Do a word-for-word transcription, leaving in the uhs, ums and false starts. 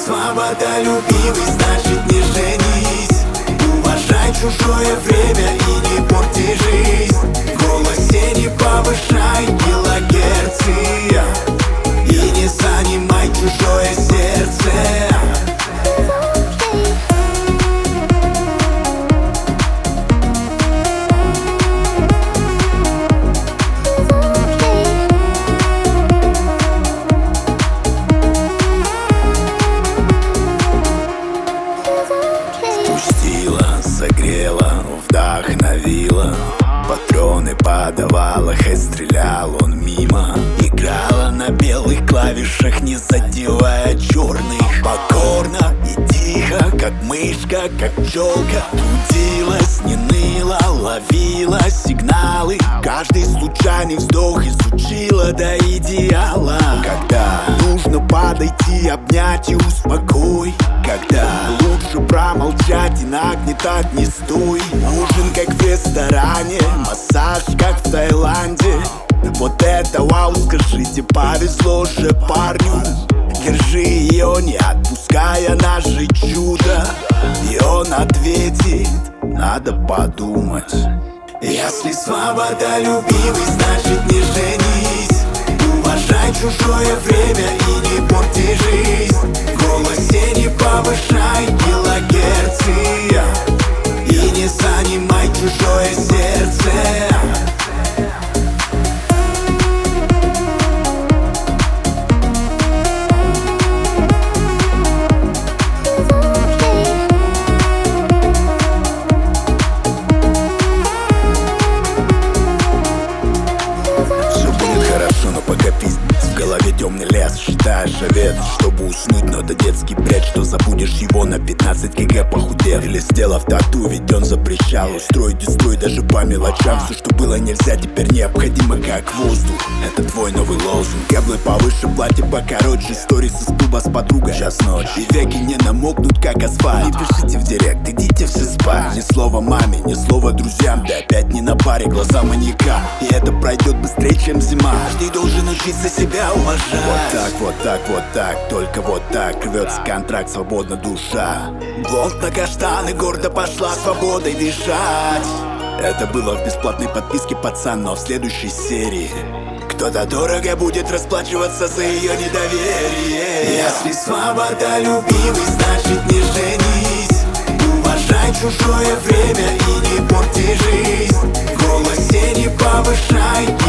свобода, любимый, значит не женись. Уважай чужое время и не порти жизнь. В голосе не повышай килогерцы и не занимай чужое сердце. Согрела, вдохновила, патроны подавала, хоть стрелял он мимо. Играла на белых клавишах, не задевая черных. Покорно и тихо, как мышка, как пчелка. Трудилась, не ныла, ловила сигналы. Каждый случайный вздох изучила до идеала. Когда нужно подойти, обнять и успокой. Когда лучше промолчать и нагнетать не стой. Ужин как в ресторане, массаж как в Таиланде. Вот это вау, скажите, повезло же парню. Держи ее, не отпуская наше чудо. И он ответит, надо подумать. Если свобода, любимый, значит не женись. Уважай чужое время и не порти жизнь. В голосе не повышай килогерцы и не занимай чужое сердце. В голове темный лес, считаешь овец, чтобы уснуть, но это детский бред. Что забудешь его на пятнадцать килограмм похудев. Или сделав тату, ведь он запрещал устроить и строить даже по мелочам. Все, что было нельзя, теперь необходимо как воздух. Это твой новый лозунг. Каблы повыше, платье покороче, сторис из клуба с подругой. Час ночи, и веки не намокнут, как асфальт. Не пишите в директ, идите все спать. Ни слова маме, ни слова друзьям. Ты опять не на паре, глаза маньяка. И это пройдет быстрее, чем зима. Каждый должен учиться себя уважать. Вот так, вот так, вот так, только вот так рвется контракт, свободна душа. Блонд на каштаны, гордо пошла свободой дышать. Это было в бесплатной подписке, пацан, но в следующей серии кто-то дорого будет расплачиваться за ее недоверие. Если свобода, любимый, значит не женись. Уважай чужое время и не порти жизнь. В голосе не повышай